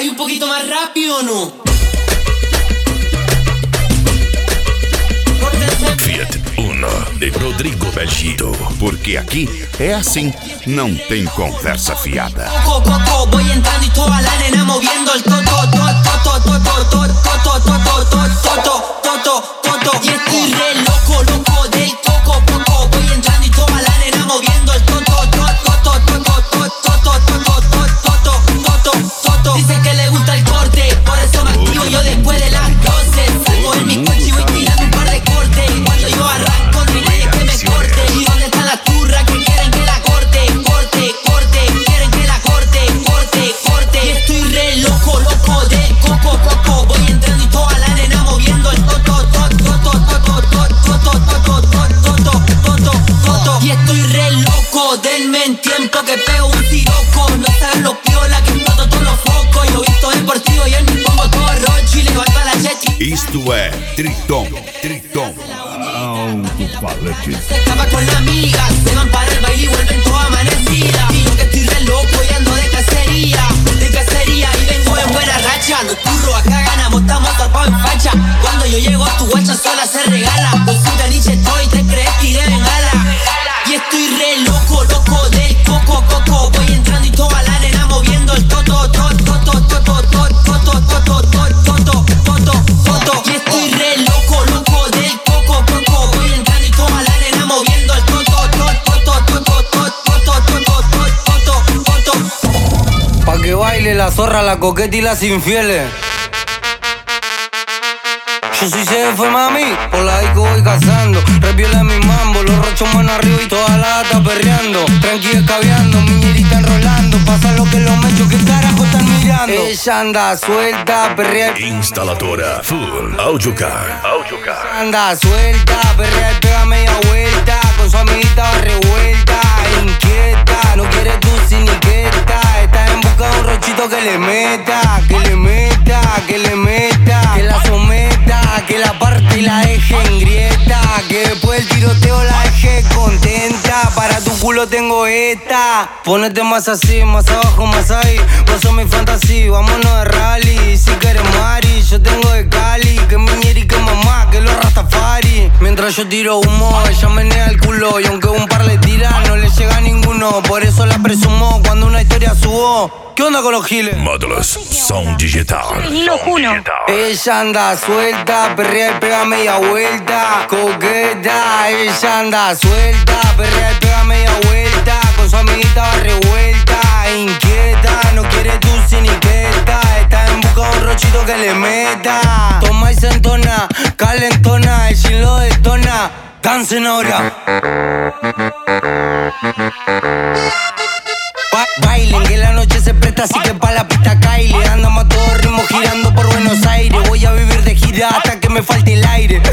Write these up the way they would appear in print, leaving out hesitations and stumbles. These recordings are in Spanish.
¿Hay un poquito más rápido o no? Fiat Uno de Rodrigo Belgito. Porque aqui é assim, não tem conversa fiada. Voy entrando y toda la nena moviendo el toto. Y estoy re loco del coco. Voy entrando y toda la nena moviendo el toto. Dice que le gusta el corte, por eso me activo yo después de las 12. Salgo en mi coche y voy tirando un par de cortes. Cuando yo arranco no hay nadie que me corte. ¿Y dónde están las turras que quieren que la corte? Quieren que la corte. Y estoy re loco del coco. Voy entrando y toda la nena moviendo el toto. Y estoy re loco, denme en tiempo que pego un siroco. No saben los piola que exploto todos los focos. Yo visto deportivo y en mi pongo todo rocho y levanto a la chechi. Isto é Triton. Se escapa con la amiga, se van para el baile y vuelven toda amanecida. Y yo que estoy re loco y ando de cacería y vengo en buena racha. No turro, acá ganamos, estamos atrapados en facha. Cuando yo llego tu guacha sola se regala. Con su caniche estoy, te crees que iré en ala. Y estoy re loco del coco. Voy entrando y toda la nena moviendo el toto. Y estoy re loco del coco. Voy entrando y toda la nena moviendo el toto. Pa' que baile la zorra, la coqueta y las infieles. Yo soy CF, mami, por la disco voy cazando. Repiola en mi mambo, los rochos mano arriba y toda la gata perreando. Tranqui escabeando, miñerita enrolando. Pasa lo que los mechos, ¿qué carajo están mirando? Ella anda suelta, perrea. Instaladora Full Audiocar. Anda suelta, perrea y pega media vuelta. Con su amiguita va revuelta, inquieta. No quiere tu siniqueta. Está en busca de un rochito que le meta. Que la someta, que la parte y la deje en grieta. Que después del tiroteo la deje contenta. Para tu culo tengo esta. Ponete más así, más abajo, más ahí. Vos sos mi fantasía, vámonos de rally. Si quieres mari, yo tengo de Cali. Que miñeri, que mamá, que los rastafari. Mientras yo tiro humo, ella menea el culo. Y aunque un par le tira, no le llega a ninguno. Por eso la presumo cuando una historia subo. ¿Qué onda con los giles? Módulos Som Digital. Ella anda suelta, perrea y pega media vuelta. Coqueta, ella anda suelta, perrea y pega media vuelta. Con su amiguita va revuelta, inquieta. No quiere tu siniqueta. Está en busca de un rochito que le meta. Toma y se entona, calentona. El gin lo detona. Dancen ahora. Bailen, que la noche se presta, así que pa' la pista Kylie. Andamos a todo ritmo girando por Buenos Aires. Voy a vivir de gira hasta que me falte el aire.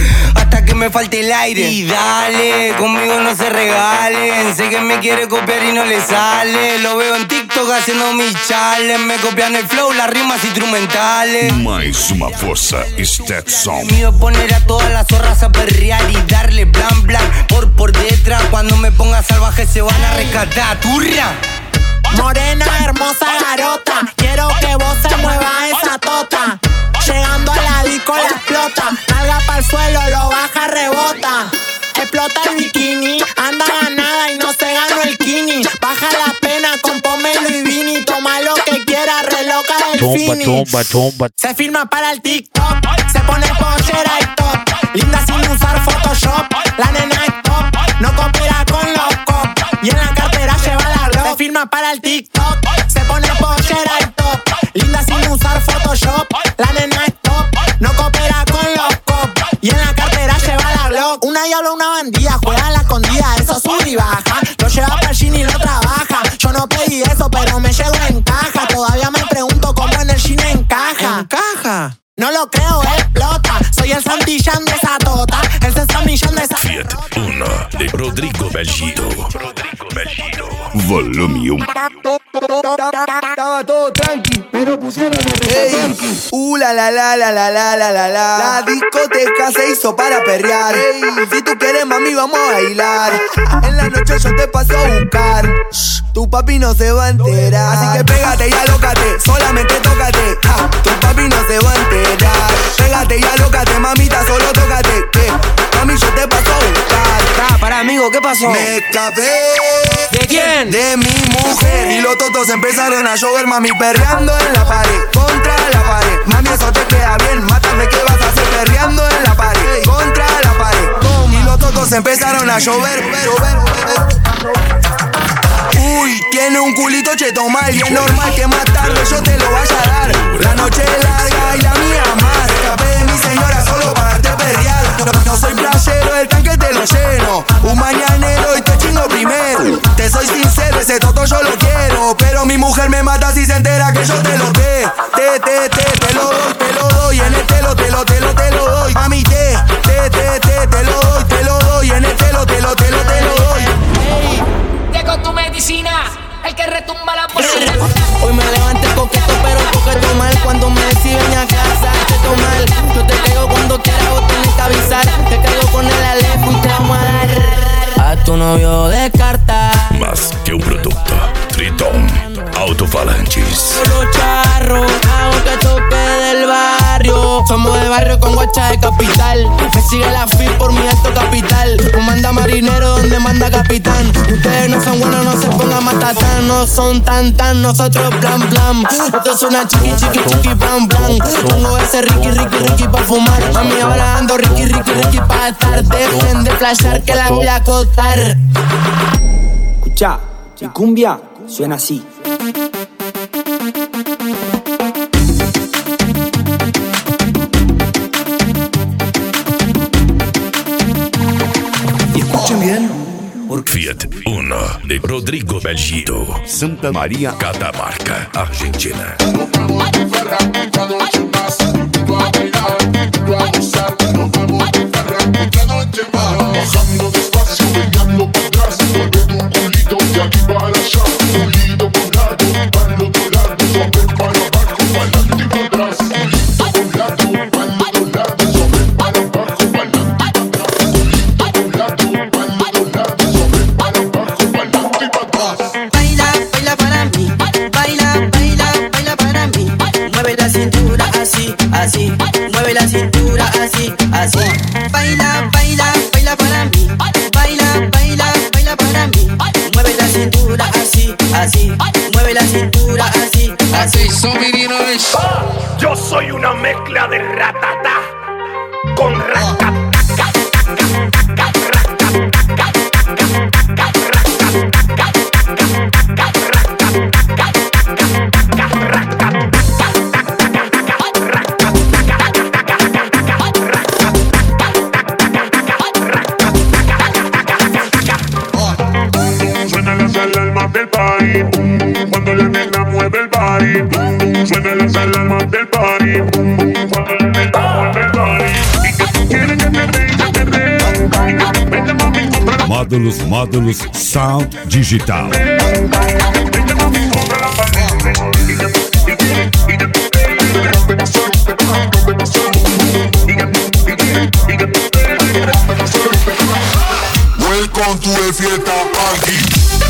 Y dale, conmigo no se regalen. Sé que me quiere copiar y no le sale. Lo veo en TikTok haciendo mis challenge. Me copian el flow, las rimas instrumentales. Mais uma força Stetson. Mío poner a todas las zorras a perrear y darle blan por detrás. Cuando me ponga salvaje se van a rescatar. Turra. Morena, hermosa garota, quiero que vos se mueva esa tota. Llegando a la disco la explota, nalga pa'l suelo, lo baja, rebota. Explota el bikini, anda ganada y no se ganó el kini. Baja la pena con pomelo y vini, toma lo que quiera, reloca del fini. Se firma para el TikTok, se pone pollera y top. Linda sin usar Photoshop, la nena es top, no coopera con los cops. Y en la cartera lleva la Glock. Se firma para el TikTok, se pone pollera y top. Linda sin usar Photoshop, la nena es top, no coopera con los cops. Y en la cartera lleva la Glock. Una diabla, una bandida, juega en la escondida, eso sube y baja. Lo lleva para el gym y lo trabaja. Yo no pedí eso, pero me llegó en caja. Todavía me pregunto cómo en el gym encaja. No lo creo, explota. Soy el Santillán de esa tota, el Sesamillán de esa Fiat Uno de Rodrigo Belgito. Volume 1. Estaba todo tranqui, pero pusieron el tranqui. La discoteca se hizo para perrear. Si tú quieres, mami, vamos a bailar. En la noche yo te paso a buscar. tu papi no se va a enterar. Así que pégate y alócate, solamente tócate. Tu papi no se va a enterar. Pégate y alócate, mamita, solo tócate. Mami, yo te paso a buscar. Para amigo, ¿qué pasó? Me escapé. ¿De quién? De mi mujer. Y los totos empezaron a llover, mami, perreando en la pared, contra la pared. Mami, eso te queda bien, mátame, ¿qué vas a hacer perreando en la pared, contra la pared? Y los totos empezaron a llover. Uy, tiene un culito cheto mal y es normal que más tarde yo te lo vaya a dar. La noche es larga y la mía más. Escapé de mi señora solo para darte perrear. No soy playero, el tanque te lo lleno. Un mañanero y te chingo primero. Te soy sincero, ese toto yo lo quiero. Pero mi mujer me mata si se entera que yo te lo te lo doy. En el te lo doy. Mami, te lo doy. En el te lo doy. Con tu medicina, el que retumba la bocina. Hoy me levanté coqueto, pero coqueto mal. Cuando me deciden a casa, cheto mal. Yo te caigo cuando quieras, vos tenés que avisar. Te caigo con el Alejo y te vamos a dar a tu novio de carta. Más que un producto, Tritón Autofalanges. Los charros, hago que toque del barrio. Somos de barrio con guacha de capital. Me sigue la FIP por mi alto capital. No manda marinero donde manda capitán. Ustedes no son buenos, no se pongan matatán. No son tan, nosotros plan. Esto es una chiqui, plan. Pongo ese Ricky pa' fumar. A mí ahora ando Ricky pa' estar. Dejen de flashar que la voy a acotar. Escucha, mi cumbia suena así. Y escuchen bien. Fiat Uno de Rodrigo Belgito, Santa María, Catamarca, Argentina. Yo soy una mezcla de ratata con Suena las alarmas del party, cuando la nena mueve el body. Suena las alarmas del party, cuando la nena mueve el body. Y que tú quieres que te dé. Vete mami, compra la Módulos Sound Digital. vete mami, compra la pared. Welcome to the fiesta party.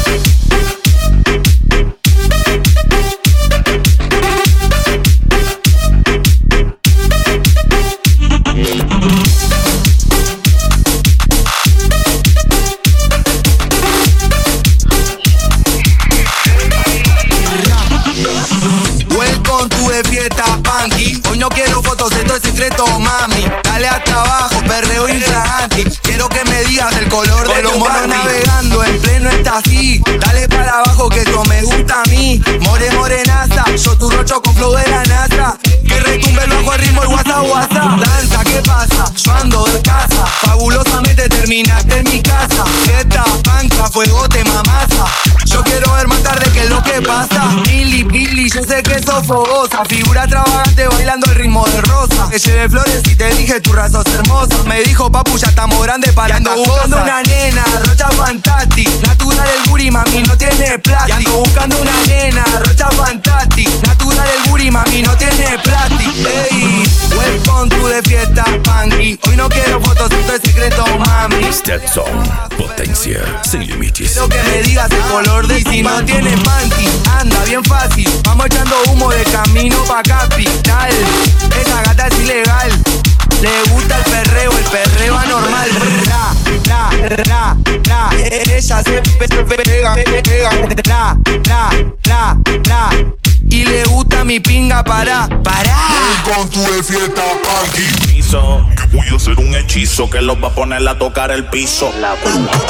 Welcome to the fiesta punky. Hoy no quiero fotos, esto es secreto, mami. Dale hasta abajo, perreo infragante. Quiero que me digas el color de los monos navegando en pleno así. Dale para abajo que esto me gusta a mí. Morenaza, yo tu rocho con flow de la NASA. Que retumbe el bajo al ritmo el WhatsApp. Danza, ¿qué pasa? Yo ando de casa. Fabulosamente terminaste en mi casa. Fiesta, panca, fuego te mamasa. Yo quiero ver más tarde qué es lo que pasa. Billy, yo sé que sos fogosa. Figura extravagante bailando el ritmo de rosa. Que lleve flores y te dije tu raza es hermosa. Me dijo papu ya estamos grandes para ando buscando una nena, rocha fantastic. Natural el booty, mami, no tiene plástico. Ando buscando una nena, rocha fantastic. Natural el booty, mami, no tiene plástico. Ey, welcome to the fiesta punky. Hoy no quiero fotos, esto es secreto, mami. Stetson, potencia sin límites. Quiero que me digas el color de si no tiene panty, anda bien fácil. Vamos echando humo de camino pa' capital. Esa gata es ilegal. Le gusta el perreo anormal. Ella se pega. Y le gusta mi pinga pará. Con tu de fiesta, Panky. Voy a hacer un hechizo que los va a poner a tocar el piso. La bruja.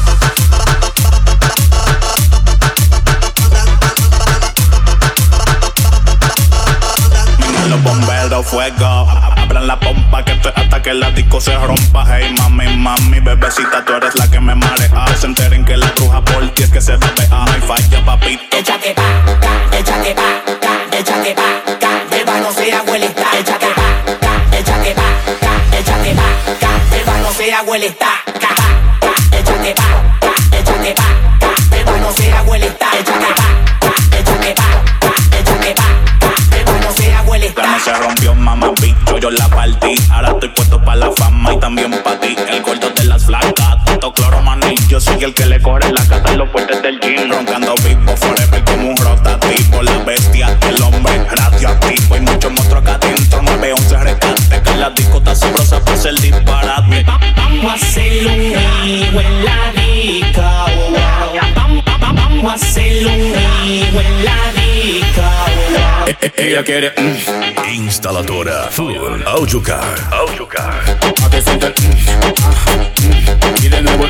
Los bomberos, fuego, abran la pompa que esto es hasta que la disco se rompa. Hey mami, bebecita, tú eres la que me marea. Que se enteren que la bruja por ti es que se bebe. No hay falla, papito. Échate pa', échate pa', échate pa', beba no sea abuelita. Échate pa', échate pa', échate pa', beba no sea abuelita. Échate pa', échate pa', beba no sea abuelita. Échate pa', échate pa', échate pa'. La no se rompió, mamá, bicho, yo la partí. Ahora estoy puesto pa' la fama y también pa' ti. El gordo de las flacas, tanto cloro, maní. Yo soy el que le corre la casa y los fuertes del gym. Roncando vivo, forever como un rotativo. La bestia, el hombre radioactivo. Hay muchos monstruos acá adentro, 911 rescate. Que la disco está sabrosa por ser disparate. Vamos a hacer un río en la disco. Vamos a hacer un río en la disco. Ella quiere Instaladora Full Audiocar. a que siente y de nuevo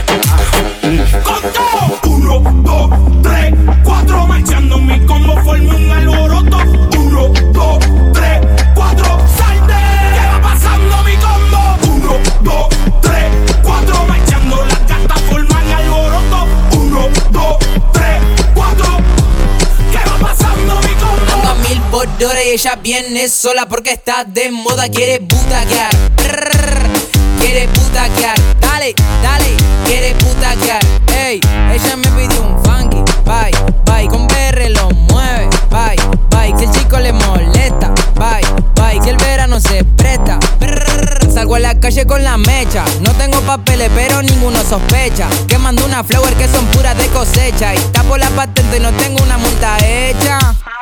Conto 1, 2, 3, 4. Marchando mi combo forma un alboroto. 1, 2, 3, 4. Salte. ¿Qué va pasando mi combo? 1, 2, 3, 4. Marchando las gatas forman alboroto. 1, 2, 3, 4. ¿Qué va pasando mi combo? Ando a 1000 por hora y ella viene sola porque está de moda. Quiere butaquear, quiere butaquear. Dale, quiere butaquear. Ey, ella me pidió un funky. Bye, con BR lo mueve. Bye, si el chico le molesta. Bye, si el verano se presta. Salgo a la calle con la mecha. No tengo papeles pero ninguno sospecha. Que mando una flower que son puras de cosecha. Y tapo la patente y no tengo una multa hecha.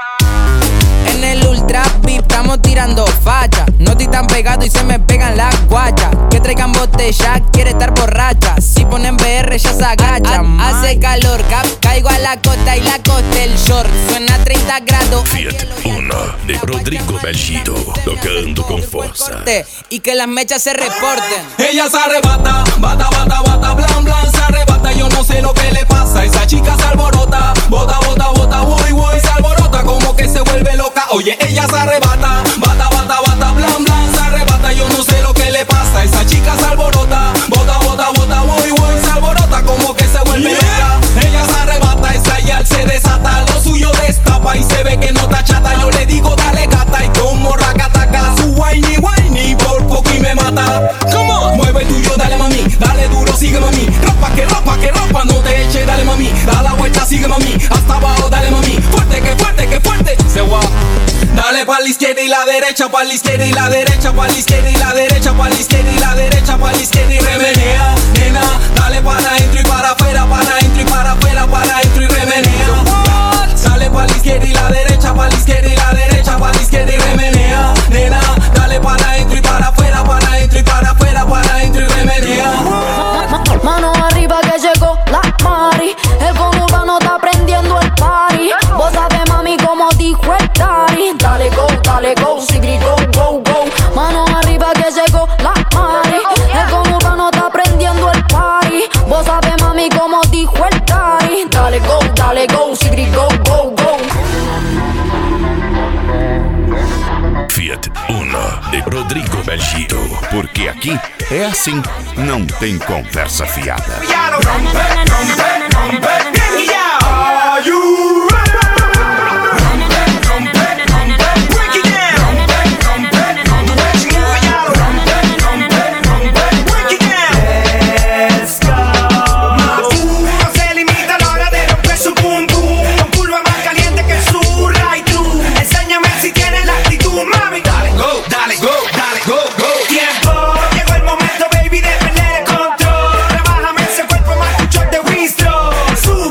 En el ultra VIP estamos tirando facha. No estoy tan pegado y se me pegan las guachas. Que traigan botella, quiere estar borracha. Si ponen BR ya se agachan. Hace calor, caigo a la costa y la costa el short. Suena 30 grados. Fiat Uno de Rodrigo Bellito, tocando con fuerza. Y que las mechas se reporten. Ella se arrebata, bata, blan, se arrebata. Yo no sé lo que le pasa. Esa chica se alborota, bota, voy, se alborota como que se vuelve loca. Oye, ella se arrebata, bata, blan, se arrebata. Yo no sé lo que le pasa. Esa chica se alborota, bota, voy, se alborota como que se vuelve loca. Ella se arrebata, esa yal se desata, lo suyo destapa y se ve que no está chata. Yo le digo dale gata y como racataca, su whiny, por poco y me mata. Come on, mueve el tuyo, dale mami, dale duro, sigue mami. Ropa, no te eche, dale mami. Da la vuelta, sigue mami, hasta abajo, dale mami. Fuerte, que fuerte, se va. Dale pa' la izquierda y la derecha, pa' la izquierda y la derecha, pa' la izquierda y la derecha, pa' la izquierda y la derecha, pa' la izquierda y remenea, nena. Dale para adentro y para afuera, para adentro y para afuera, para adentro y remenea. Dale pa' la izquierda y la derecha, pa' la izquierda y la derecha, pa' la izquierda y remenea, nena. Dale para adentro y para afuera, para adentro y para afuera, para adentro y remenea. Mano arriba que llegó la Mari. El conurbano está prendiendo el party. Vos sabés mami como dijo el daddy. Dale go, sigri go. Mano arriba que llegó la Mari. El conurbano está prendiendo el party. Vos sabés mami como dijo el daddy. Dale go, sigri go. Fiat Uno de Rodrigo Bellito, porque aqui é assim, não tem conversa fiada. Are you ready? Su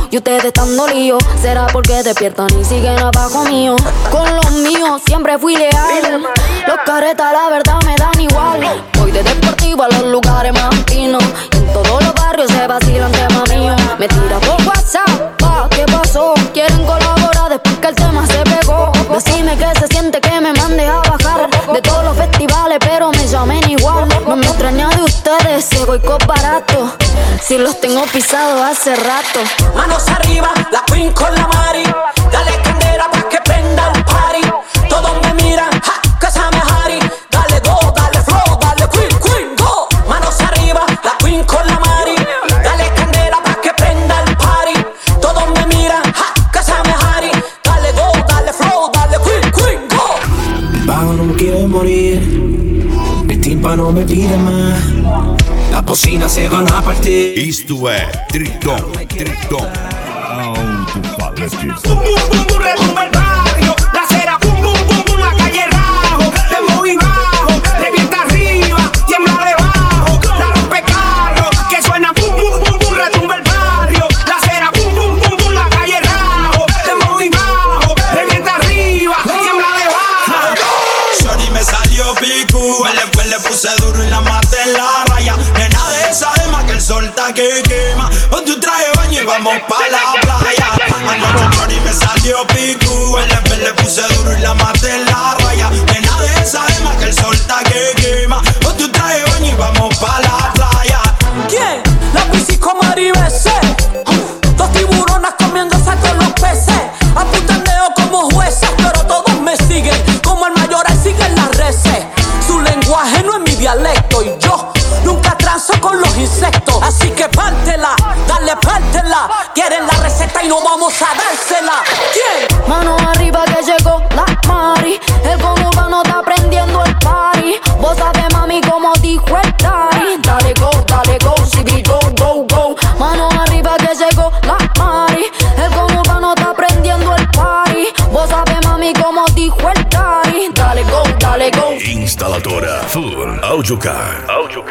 y ustedes están dolidos. Será porque despiertan y siguen abajo mío. Con los míos siempre fui leal. Los caretas la verdad me dan igual. Voy de deportivo a los lugares más finos y en todos los barrios se vacilan tema mío. Me tira por WhatsApp, pa, ¿qué pasó? Quieren colaborar después que el tema se pegó. Decime que se siente que me mande a bajar de todos los festivales, pero me llamen igual. No me extraña de ustedes, ese boicot barato. Si los tengo pisados hace rato. Manos arriba, la Queen con la Mari. Dale candela pa' que prenda el party. Todos me miran, ja, que se me Harry. Dale go, dale flow, dale Queen, Queen, go. Manos arriba, la Queen con la Mari. Dale candela pa' que prenda el party. Todos me miran, ja, que se me Harry. Dale go, dale flow, dale Queen, Queen, go. Bajo no quiero morir, el tímpano me pide más. Las bocinas se van a partir. Isto é Tritão, Tritão. Bum, bum, bum, bum, retumba el barrio. La acera, bum, bum, bum, bum, la calle rajo. Dembow y bajo, revienta arriba, tiembla debajo. La rompe carro, que suena bum, bum, bum, bum, retumba el barrio. La acera, bum, bum, bum, bum, la calle rajo. Dembow y bajo, revienta arriba, tiembla debajo. Shorty me salió picu, después le puse duro y la maté en la raya. Nena de esa gema que el sol está que quema. Ponte un traje de baño y vamos pa' la playa. Anoche Shorty me salió picu, después le puse duro y la maté en la raya. Nena de esa gema que el sol está que quema. Ponte un traje de baño y vamos pa' la playa. ¿Quién? La Piscis con Maribese. Dos tiburonas comiéndose con los peces. Apuntan dedo como jueces, pero todos me siguen. Como el mayoral siguen las reces. Su lenguaje no es mi dialecto y yo nunca transo con los insectos. Así que pártela, dale pártela. Quieren la receta y no vamos a dársela. ¿Quién? Mano arriba que llegó la Mari. El conurbano está prendiendo el party. Vos sabés mami como dijo el daddy. Dale go, sigri go, go, go. Mano arriba que llegó la Mari. El conurbano está prendiendo el party. Vos sabés mami como dijo el daddy. Dale go, dale go. Instaladora Full Audiocar.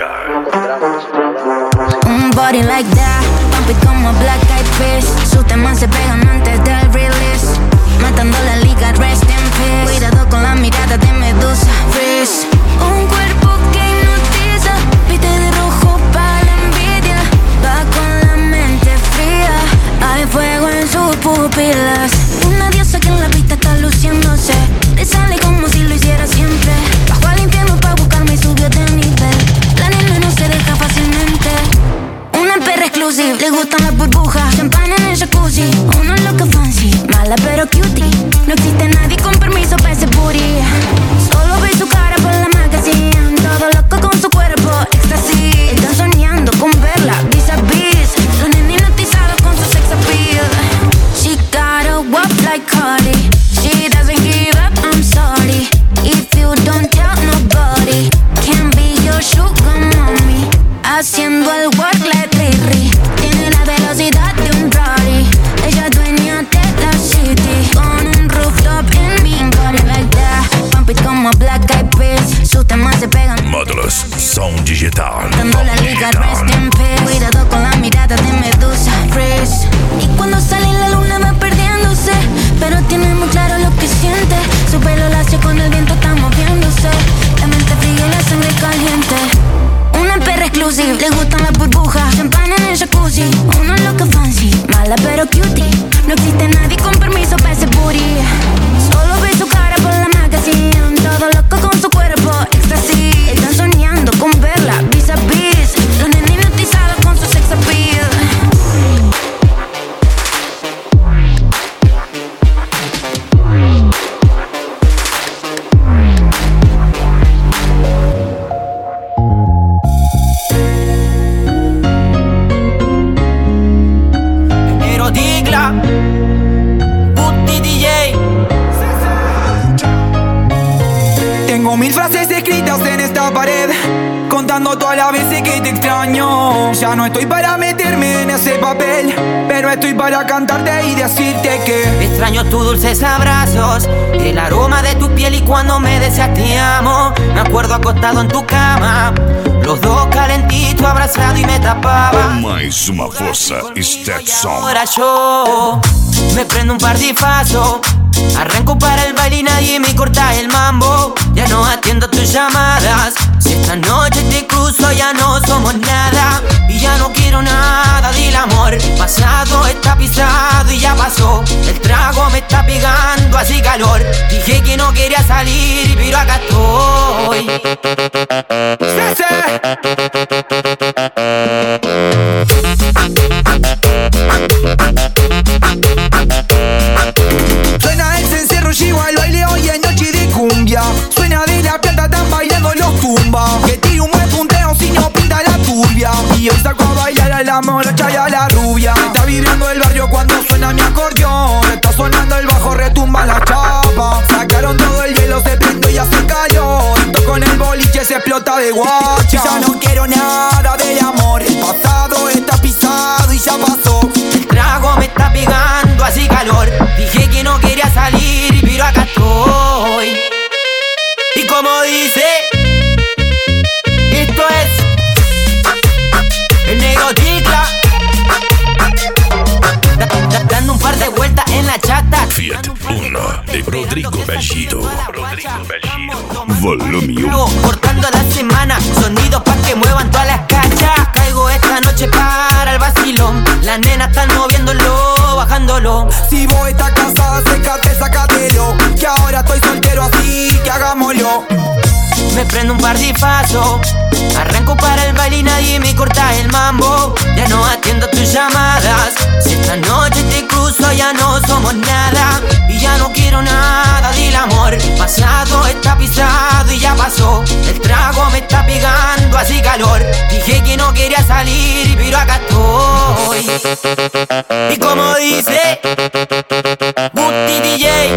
Un body like that, pump it como Black Eyed Peas. Sus temas se pegan antes del release. Matando la liga, rest in peace. Cuidado con la mirada de Medusa, freeze. Un cuerpo que hipnotiza, viste de rojo pa' la envidia. Va con la mente fría, hay fuego en sus pupilas. Una diosa que en la pista está luciéndose. Le sale como si lo hiciera siempre. Bajó al infierno pa' buscarme y subió de nivel. La nena no se deja fácilmente. Una perra exclusiva, le gustan las burbujas. Champaña en el jacuzzi, uno es loca fancy. Mala pero cutie, no existe nadie con permiso para ese booty. Solo ve su cara por la magazine. Todo loco con su cuerpo, éxtasis. Están soñando con verla, vis a vis. Los nenes hipnotizados con su sex appeal. She got a walk like Cardi. She doesn't give up, I'm sorry. If you don't tell nobody, can't be your sugar mommy. Haciendo el work like Riri. Tiene la velocidad de un Rari. Ella es dueña de la city. Con un rooftop en mi body like that. Pump it como Black Eyed Peas. Sus temas se pegan. Módulos Som Digital. Dando la liga, rest in peace. Cuidado con la mirada de Medusa, freeze. Y cuando sale la luna va perdiéndose, pero tiene muy claro lo que siente. Su pelo lacio con el viento está moviéndose. La mente fría y la sangre caliente. Una perra exclusiva, le gustan las burbujas. Champaña en el jacuzzi, uno es loca fancy. Mala pero cutie, no existe nadie con permiso para ese booty. Solo ve su cara por la magazine. Todo loco con su cuerpo, éxtasis. Están soñando con verla, vis a vis. Los nenes hipnotizados con su sex appeal. Tengo 1000 frases escritas en esta pared, contando todas las veces que te extraño. Ya no estoy para meterme en ese papel, pero estoy para cantarte y decirte que extraño tus dulces abrazos, el aroma de tu piel y cuando me decías te amo. Me acuerdo acostado en tu cama, los dos calentitos abrazados y me tapaban. Mais uma força, Stetson. Ahora yo me prendo un par de pasos, arranco para el baile y nadie me corta el mambo. Ya no atiendo tus llamadas, si esta noche te cruzo ya no somos nada. Y ya no quiero nada del amor, pasado está pisado y ya pasó. El trago me está pegando así calor. Dije que no quería salir, pero acá estoy. Suena el cencerro, llego al baile, hoy es noche de cumbia. Suena de la plata, están bailando los tumbas. Que tira un buen punteo, si no pinta la turbia. Y hoy saco a bailar a la morocha y a la rubia. Está vibrando el barrio cuando suena mi acordeón. Está sonando el bajo, retumba la chapa. Sacaron todo el hielo, se prende y hace calor. Esto con el boliche se explota de guacha. Ya no quiero nada del amor, el pasado está pisado y ya pasó. El trago me está pegando así calor. Dije que no quería salir, pero acá estoy. Y como dice, esto es el negro Ticla, dando un par de vueltas en la chata. Fiat Uno de Rodrigo Bellito. Volume 1. Cortando la semana, sonidos pa' que muevan todas las cachas. Caigo esta noche para el vacilón. Las nenas están moviéndolo, bajándolo. Si vos estás casada, sécate, sácatelo. Que ahora estoy soltero, así que hagámoslo. Me prendo un par de pasos, arranco para el baile y nadie me corta el mambo. Ya no atiendo tus llamadas, si esta noche te cruzo ya no somos nada. Y ya no quiero nada del amor, pasado está pisado y ya pasó. El trago me está pegando así calor. Dije que no quería salir, pero acá estoy. Y como dice Guti DJ,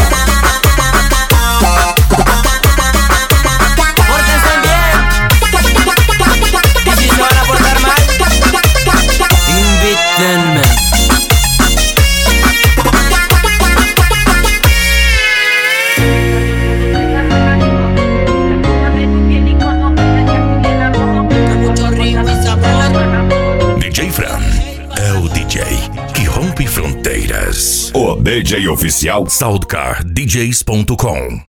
DJ Fran é o DJ que rompe fronteiras. O DJ oficial SoundCardDJs.com.